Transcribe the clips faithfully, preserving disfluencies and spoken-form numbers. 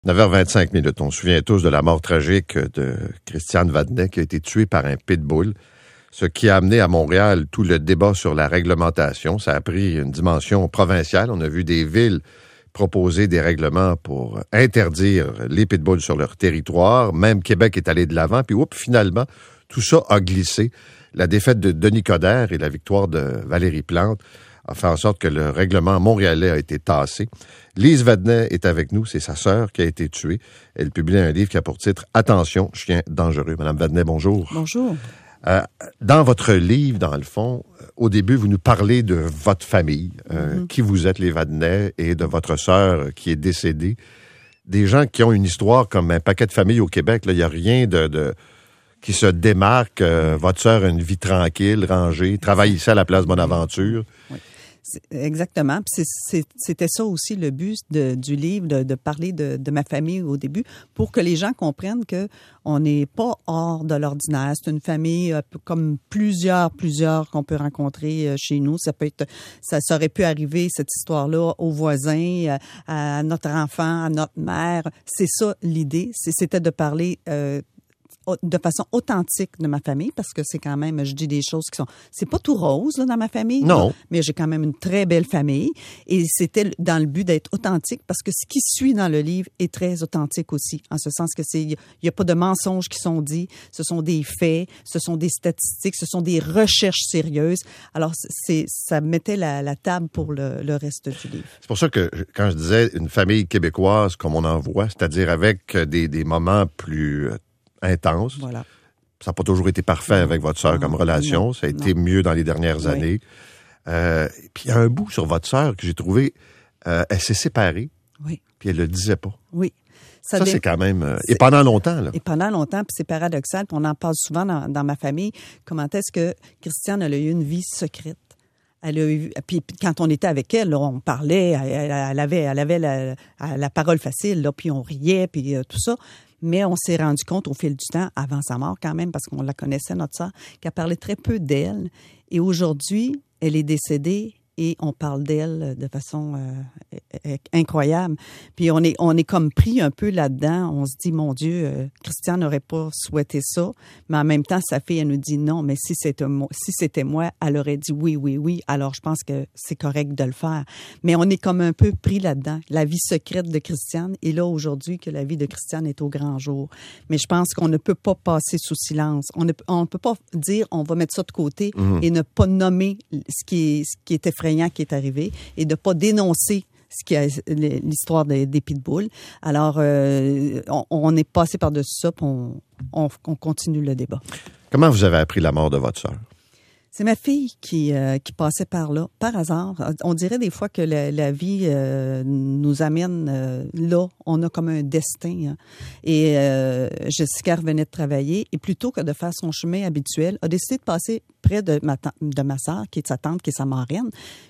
neuf heures vingt-cinq minutes. On se souvient tous de la mort tragique de Christiane Vadnais qui a été tuée par un pitbull, ce qui a amené à Montréal tout le débat sur la réglementation. Ça a pris une dimension provinciale. On a vu des villes proposer des règlements pour interdire les pitbulls sur leur territoire. Même Québec est allé de l'avant. Puis, oups, finalement, tout ça a glissé. La défaite de Denis Coderre et la victoire de Valérie Plante a fait en sorte que le règlement montréalais a été tassé. Lise Vadnais est avec nous, c'est sa sœur qui a été tuée. Elle publie un livre qui a pour titre « Attention, chien dangereux ». Madame Vadnais, bonjour. Bonjour. Euh, dans votre livre, dans le fond, au début, vous nous parlez de votre famille, euh, mm-hmm. qui vous êtes, les Vadnais, et de votre sœur qui est décédée. Des gens qui ont une histoire comme un paquet de familles au Québec. Il n'y a rien de, de qui se démarque. Euh, votre sœur a une vie tranquille, rangée, travaille ici à la place Bonaventure. Oui. C'est, exactement. C'est, c'est, c'était ça aussi le but de, du livre, de, de parler de, de ma famille au début, pour que les gens comprennent que on n'est pas hors de l'ordinaire. C'est une famille euh, comme plusieurs, plusieurs qu'on peut rencontrer euh, chez nous. Ça peut être, ça, ça aurait pu arriver, cette histoire-là, aux voisins, euh, à notre enfant, à notre mère. C'est ça l'idée. C'est, c'était de parler euh, de façon authentique de ma famille, parce que c'est quand même, je dis des choses qui sont, c'est pas tout rose là, dans ma famille, non, là, mais j'ai quand même une très belle famille, et c'était dans le but d'être authentique, parce que ce qui suit dans le livre est très authentique aussi, en ce sens que c'est, il y a pas de mensonges qui sont dits, ce sont des faits, ce sont des statistiques, ce sont des recherches sérieuses. Alors c'est, ça mettait la, la table pour le, le reste du livre. C'est pour ça que quand je disais une famille québécoise comme on en voit, c'est-à-dire avec des, des moments plus intense. Voilà. Ça n'a pas toujours été parfait non. avec votre sœur comme relation. Non. Ça a été non. mieux dans les dernières oui. années. Euh, puis il y a un bout sur votre sœur que j'ai trouvé, euh, elle s'est séparée. Oui. Puis elle le disait pas. Oui. Ça, ça dé... c'est quand même... Euh, c'est... Et pendant longtemps, là. Et pendant longtemps, puis c'est paradoxal, puis on en parle souvent dans, dans ma famille, comment est-ce que Christiane elle a eu une vie secrète. Elle a eu, puis quand on était avec elle, là, on parlait, elle, elle avait, elle avait la, la parole facile, là, puis on riait, puis euh, tout ça. Mais on s'est rendu compte au fil du temps, avant sa mort quand même, parce qu'on la connaissait, notre sœur, qu'elle parlait très peu d'elle. Et aujourd'hui, elle est décédée et on parle d'elle de façon euh, incroyable. Puis on est on est comme pris un peu là-dedans. On se dit, mon Dieu, euh, Christiane n'aurait pas souhaité ça. Mais en même temps, sa fille, elle nous dit non, mais si c'était moi, si c'était moi, elle aurait dit oui, oui, oui. Alors, je pense que c'est correct de le faire. Mais on est comme un peu pris là-dedans. La vie secrète de Christiane. Et là, aujourd'hui, que la vie de Christiane est au grand jour. Mais je pense qu'on ne peut pas passer sous silence. On ne on peut pas dire, on va mettre ça de côté mmh. et ne pas nommer ce qui est, ce qui est effrayant qui est arrivé et de ne pas dénoncer ce qui a, l'histoire des, des pitbulls. Alors, euh, on, on est passé par-dessus ça, puis on, on, on continue le débat. Comment vous avez appris la mort de votre sœur? C'est ma fille qui, euh, qui passait par là, par hasard. On dirait des fois que la, la vie euh, nous amène euh, là. On a comme un destin. Hein. Et euh, Jessica revenait de travailler et plutôt que de faire son chemin habituel, a décidé de passer près de ma, de ma sœur, qui est sa tante, qui est sa marraine.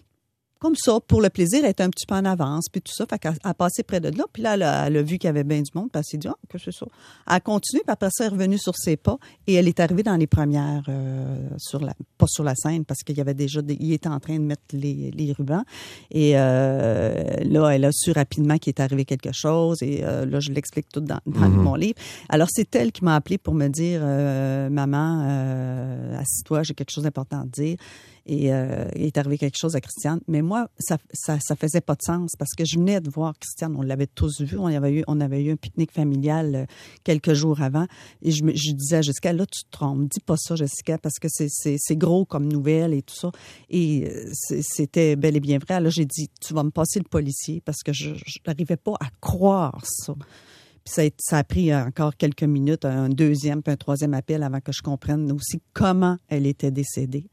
Comme ça, pour le plaisir, elle était un petit peu en avance, puis tout ça. Fait qu'elle a passé près de là. Puis là, elle a, elle a vu qu'il y avait bien du monde, puis elle s'est dit, ah, que c'est ça. Elle a continué, puis après ça, elle est revenue sur ses pas, et elle est arrivée dans les premières, euh, sur la, pas sur la scène, parce qu'il y avait déjà, des, il était en train de mettre les, les rubans. Et euh, là, elle a su rapidement qu'il est arrivé quelque chose, et euh, là, je l'explique tout dans, dans mm-hmm. mon livre. Alors, c'est elle qui m'a appelée pour me dire, euh, maman, euh, assis-toi, j'ai quelque chose d'important à te dire. Et euh, il est arrivé quelque chose à Christiane. Mais moi, ça, ça, ça faisait pas de sens parce que je venais de voir Christiane. On l'avait tous vu. On avait eu, on avait eu un pique-nique familial euh, quelques jours avant. Et je, me, je disais à Jessica, là, tu te trompes. Dis pas ça, Jessica, parce que c'est, c'est, c'est gros comme nouvelle et tout ça. Et euh, c'est, c'était bel et bien vrai. Là, j'ai dit, tu vas me passer le policier parce que je n'arrivais pas à croire ça. Puis ça a, ça a pris encore quelques minutes, un deuxième puis un troisième appel avant que je comprenne aussi comment elle était décédée.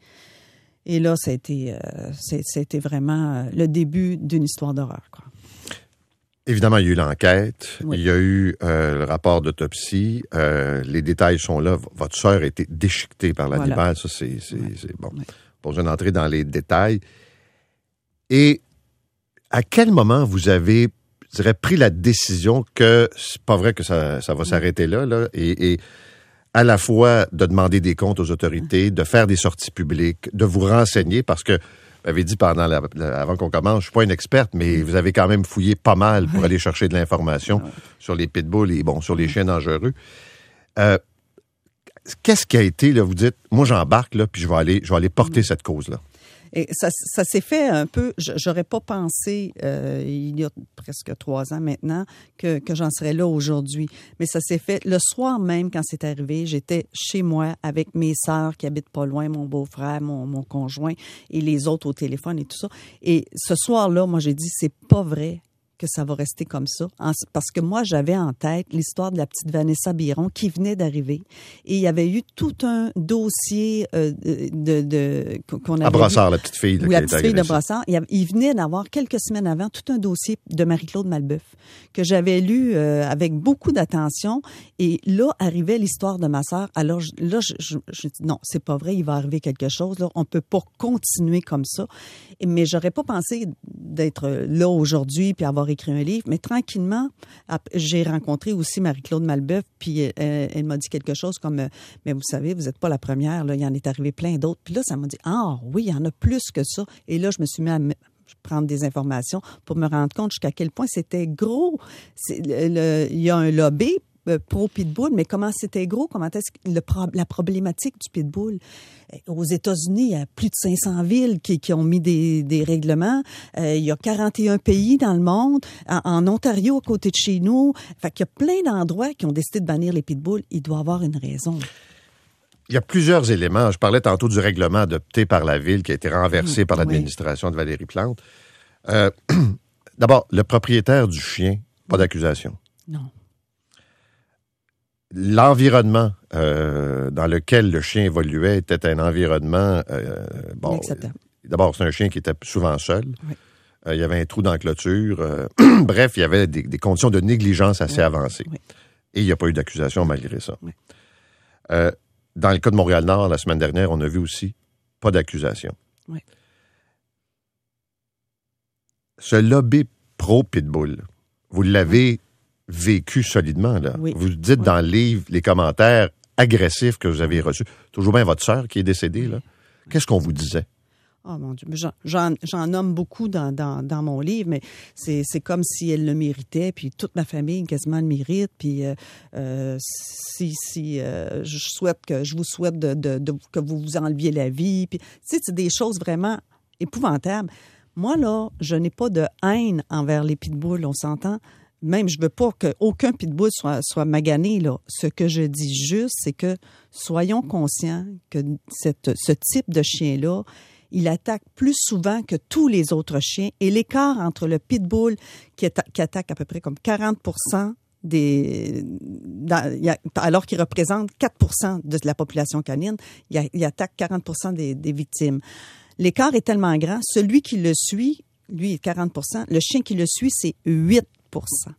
Et là, ça a été, euh, c'est, ça a été vraiment le début d'une histoire d'horreur, quoi. Évidemment, il y a eu l'enquête, oui. il y a eu euh, le rapport d'autopsie, euh, les détails sont là. Votre sœur a été déchiquetée par l'animal, voilà. Ça, c'est, c'est, ouais. c'est bon. Ouais. Pas besoin d'entrer dans les détails. Et à quel moment vous avez, je dirais, pris la décision que c'est pas vrai que ça, ça va ouais. s'arrêter là, là, et... et à la fois de demander des comptes aux autorités, de faire des sorties publiques, de vous renseigner, parce que avez dit pendant la, la, avant qu'on commence, je suis pas une experte, mais vous avez quand même fouillé pas mal pour oui. aller chercher de l'information oui. sur les pitbulls et bon, sur les chiens dangereux. Euh, qu'est-ce qui a été, là, vous dites, moi j'embarque, là, puis je vais aller, je vais aller porter oui. cette cause-là? Et ça, ça s'est fait un peu, j'aurais pas pensé euh, il y a presque trois ans maintenant que, que j'en serais là aujourd'hui. Mais ça s'est fait le soir même quand c'est arrivé. J'étais chez moi avec mes sœurs qui habitent pas loin, mon beau-frère, mon, mon conjoint et les autres au téléphone et tout ça. Et ce soir-là, moi j'ai dit c'est pas vrai que ça va rester comme ça. Parce que moi, j'avais en tête l'histoire de la petite Vanessa Biron qui venait d'arriver. Et il y avait eu tout un dossier euh, de, de qu'on avait... À Brossard, la petite fille. Là, la petite fille de Brossard. Il, il venait d'avoir, quelques semaines avant, tout un dossier de Marie-Claude Malbeuf que j'avais lu euh, avec beaucoup d'attention. Et là, arrivait l'histoire de ma sœur. Alors là, je, je, je dis non, c'est pas vrai, il va arriver quelque chose. Là. On peut pas continuer comme ça. Et, mais j'aurais pas pensé d'être là aujourd'hui puis avoir écrit un livre, mais tranquillement, j'ai rencontré aussi Marie-Claude Malbeuf, puis elle, elle m'a dit quelque chose comme « Mais vous savez, vous n'êtes pas la première, là, il y en est arrivé plein d'autres. » Puis là, ça m'a dit « Ah oui, il y en a plus que ça. » Et là, je me suis mis à me prendre des informations pour me rendre compte jusqu'à quel point c'était gros. C'est, le, le, il y a un lobby pro-pitbull, mais comment c'était gros, comment est-ce que le, la problématique du pitbull. Aux États-Unis, il y a plus de cinq cents villes qui, qui ont mis des, des règlements. Euh, il y a quarante et un pays dans le monde. En, en Ontario, à côté de chez nous. Fait qu'il y a plein d'endroits qui ont décidé de bannir les pitbulls. Il doit y avoir une raison. Il y a plusieurs éléments. Je parlais tantôt du règlement adopté par la Ville qui a été renversé mmh, par l'administration oui. de Valérie Plante. Euh, d'abord, le propriétaire du chien, pas d'accusation. Non. L'environnement euh, dans lequel le chien évoluait était un environnement... Euh, bon, inacceptable. D'abord, c'est un chien qui était souvent seul. Oui. Euh, il y avait un trou dans la clôture. Euh, bref, il y avait des, des conditions de négligence assez oui. avancées. Oui. Et il n'y a pas eu d'accusation malgré ça. Oui. Euh, dans le cas de Montréal-Nord, la semaine dernière, on a vu aussi pas d'accusation. Oui. Ce lobby pro-pitbull, vous l'avez... Oui. vécu solidement, là. Oui. Vous dites oui. dans le livre les commentaires agressifs que vous avez reçus. Toujours bien votre sœur qui est décédée, là. Oui. Qu'est-ce qu'on vous disait? Oh mon Dieu, j'en, j'en, j'en nomme beaucoup dans, dans, dans mon livre, mais c'est, c'est comme si elle le méritait, puis toute ma famille quasiment le mérite, puis euh, euh, si, si euh, je souhaite que je vous souhaite de, de, de, que vous vous enleviez la vie, puis tu sais, c'est des choses vraiment épouvantables. Moi, là, je n'ai pas de haine envers les pitbulls, on s'entend. Même, je veux pas qu'aucun pitbull soit, soit magané, là. Ce que je dis juste, c'est que soyons conscients que cette, ce type de chien-là, il attaque plus souvent que tous les autres chiens. Et l'écart entre le pitbull qui, atta- qui attaque à peu près comme quarante pour cent des... Dans, il a, alors qu'il représente quatre pour cent de la population canine, il, a, il attaque quarante pour cent des, des victimes. L'écart est tellement grand. Celui qui le suit, lui, est quarante pour cent. Le chien qui le suit, c'est huit pour cent.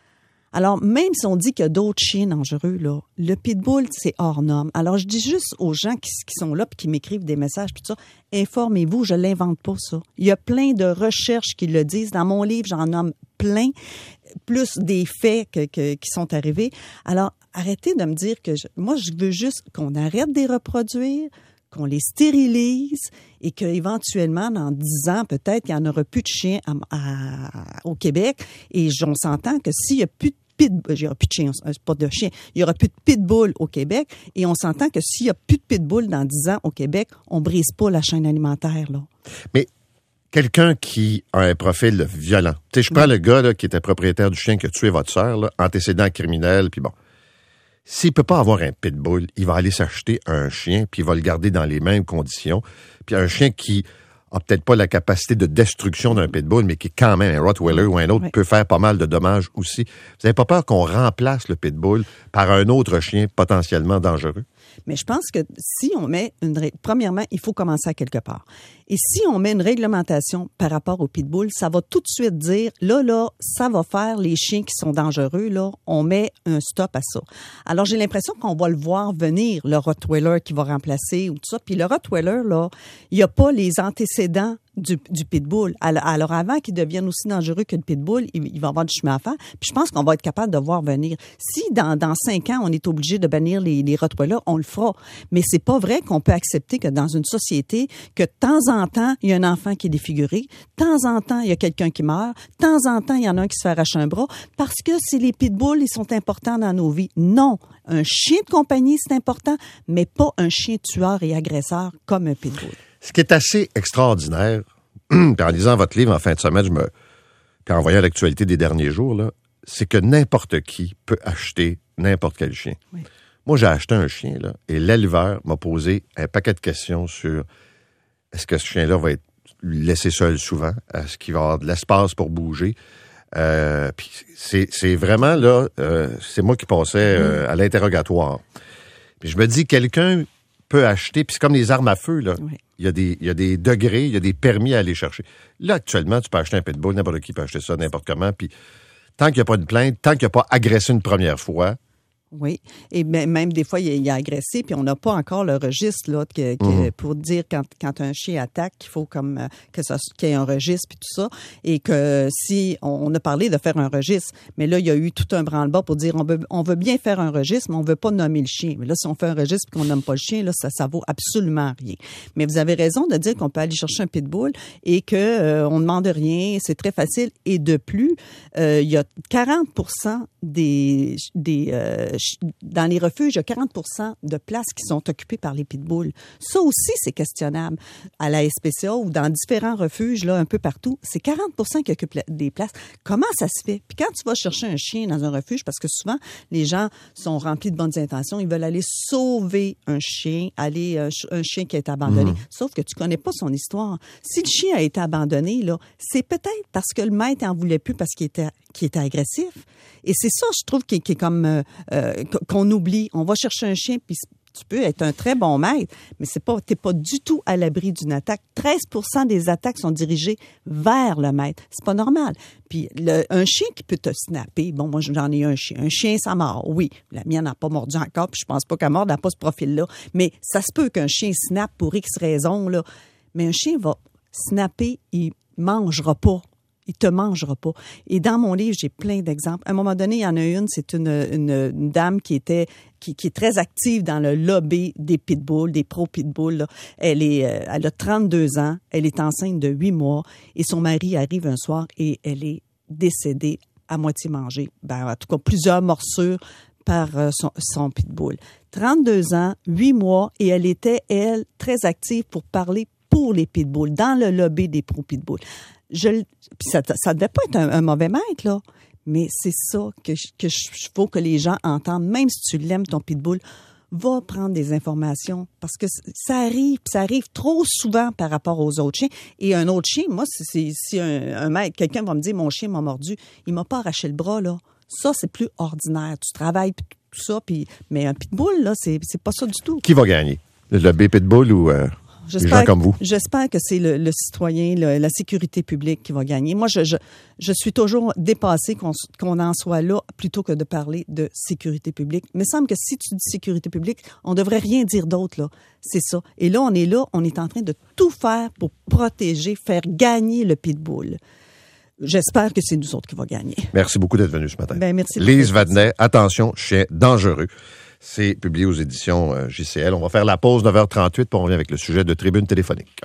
Alors, même si on dit qu'il y a d'autres chiens dangereux, là, le pitbull, c'est hors norme. Alors, je dis juste aux gens qui, qui sont là et qui m'écrivent des messages, tout ça, informez-vous, je ne l'invente pas, ça. Il y a plein de recherches qui le disent. Dans mon livre, j'en nomme plein, plus des faits que, que, qui sont arrivés. Alors, arrêtez de me dire que... Je, moi, je veux juste qu'on arrête de les reproduire, qu'on les stérilise et qu'éventuellement, dans dix ans, peut-être, il n'y en aura plus de chiens à, à, au Québec. Et on s'entend que s'il n'y a plus de pitbull, il n'y aura plus de chiens, c'est pas de chiens, il n'y aura plus de pitbull au Québec. Et on s'entend que s'il n'y a plus de pitbull dans dix ans au Québec, on ne brise pas la chaîne alimentaire, là. Mais quelqu'un qui a un profil violent. Tu sais, je prends oui. le gars là, qui était propriétaire du chien qui a tué votre sœur, là, antécédent criminel, puis bon. S'il peut pas avoir un pitbull, il va aller s'acheter un chien, puis il va le garder dans les mêmes conditions. Puis un chien qui a peut-être pas la capacité de destruction d'un pitbull, mais qui est quand même un Rottweiler ou un autre, oui. peut faire pas mal de dommages aussi. Vous n'avez pas peur qu'on remplace le pitbull par un autre chien potentiellement dangereux? Mais je pense que si on met une... Ré... Premièrement, il faut commencer à quelque part. Et si on met une réglementation par rapport au pitbull, ça va tout de suite dire, là, là, ça va faire les chiens qui sont dangereux, là, on met un stop à ça. Alors, j'ai l'impression qu'on va le voir venir, le Rottweiler qui va remplacer ou tout ça. Puis le Rottweiler, là, il n'y a pas les antécédents du, du pitbull. Alors, alors avant qu'il devienne aussi dangereux que le pitbull, il, il va avoir du chemin à faire. Puis je pense qu'on va être capable de voir venir. Si dans, dans cinq ans, on est obligé de bannir les, les Rottweilers, on le fera. Mais c'est pas vrai qu'on peut accepter que dans une société, que de temps en temps, il y a un enfant qui est défiguré, de temps en temps, il y a quelqu'un qui meurt, de temps en temps, il y en a un qui se fait arracher un bras, parce que c'est les pitbulls, ils sont importants dans nos vies. Non, un chien de compagnie, c'est important, mais pas un chien tueur et agresseur comme un pitbull. Ce qui est assez extraordinaire, puis en lisant votre livre en fin de semaine, je me, puis en voyant l'actualité des derniers jours, là, c'est que n'importe qui peut acheter n'importe quel chien. Oui. Moi, j'ai acheté un chien, là, et l'éleveur m'a posé un paquet de questions sur est-ce que ce chien-là va être laissé seul souvent? Est-ce qu'il va avoir de l'espace pour bouger? Euh, puis c'est, c'est vraiment, là, euh, c'est moi qui passais euh, à l'interrogatoire. Puis je me dis, quelqu'un peut acheter, puis c'est comme les armes à feu, là. Oui. Il y a des, il y a des degrés, il y a des permis à aller chercher. Là, actuellement, tu peux acheter un pitbull, n'importe qui peut acheter ça, n'importe comment, puis tant qu'il n'y a pas de plainte, tant qu'il n'y a pas agressé une première fois. Oui, et même des fois, il a agressé, puis on n'a pas encore le registre là que, que, mm-hmm. pour dire quand, quand un chien attaque, qu'il faut comme que ça, qu'il y ait un registre puis tout ça, et que si on a parlé de faire un registre, mais là il y a eu tout un branle-bas pour dire on veut on veut bien faire un registre, mais on veut pas nommer le chien. Mais là si on fait un registre et qu'on nomme pas le chien, là ça ça vaut absolument rien. Mais vous avez raison de dire qu'on peut aller chercher un pitbull et que euh, on demande rien, c'est très facile. Et de plus, euh, il y a quarante pour cent des des euh, dans les refuges, il y a quarante pour cent de places qui sont occupées par les pitbulls. Ça aussi, c'est questionnable. À la S P C A ou dans différents refuges, là, un peu partout, c'est quarante pour cent qui occupent des places. Comment ça se fait? Puis quand tu vas chercher un chien dans un refuge, parce que souvent, les gens sont remplis de bonnes intentions, ils veulent aller sauver un chien, aller un, un chien qui a été abandonné. Mmh. Sauf que tu connais pas son histoire. Si le chien a été abandonné, là, c'est peut-être parce que le maître en voulait plus parce qu'il était, qu'il était agressif. Et c'est ça, je trouve, qui, qui est comme euh, euh, qu'on oublie. On va chercher un chien, puis tu peux être un très bon maître, mais c'est pas, t'es pas du tout à l'abri d'une attaque. treize pour cent des attaques sont dirigées vers le maître. C'est pas normal. Puis le, un chien qui peut te snapper, bon, moi j'en ai un chien. Un chien, ça mord, oui. La mienne n'a pas mordu encore, puis je pense pas qu'elle morde, elle n'a pas ce profil-là. Mais ça se peut qu'un chien snappe pour X raison, là. Mais un chien va snapper, il mangera pas. Il te mangera pas. Et dans mon livre, j'ai plein d'exemples. À un moment donné, il y en a une, c'est une, une, une dame qui était qui, qui est très active dans le lobby des pitbulls, des pro-pitbulls. Là. Elle est, elle a trente-deux ans, elle est enceinte de huit mois et son mari arrive un soir et elle est décédée à moitié mangée. Ben, en tout cas, plusieurs morsures par son, son pitbull. trente-deux ans, huit mois et elle était, elle, très active pour parler pour les pitbulls, dans le lobby des pro-pitbulls. Je, puis ça, ça devait pas être un, un mauvais maître, là. Mais c'est ça que je, que je faut que les gens entendent. Même si tu l'aimes, ton pitbull, va prendre des informations. Parce que ça arrive, puis ça arrive trop souvent par rapport aux autres chiens. Et un autre chien, moi, c'est, c'est, si un, un maître, quelqu'un va me dire, mon chien m'a mordu, il m'a pas arraché le bras, là. Ça, c'est plus ordinaire. Tu travailles, tout ça, puis, mais un pitbull, là, c'est, c'est pas ça du tout. Qui va gagner? Le B-pitbull ou... Euh... J'espère, des gens comme vous. J'espère que c'est le, le citoyen, le, la sécurité publique qui va gagner. Moi, je, je, je suis toujours dépassée qu'on, qu'on en soit là plutôt que de parler de sécurité publique. Il me semble que si tu dis sécurité publique, on devrait rien dire d'autre, là. C'est ça. Et là, on est là, on est en train de tout faire pour protéger, faire gagner le pitbull. J'espère que c'est nous autres qui va gagner. Merci beaucoup d'être venu ce matin. Ben, merci. Lise Vadnet, attention, chien dangereux. C'est publié aux éditions J C L. On va faire la pause neuf heures trente-huit, puis on revient avec le sujet de Tribune téléphonique.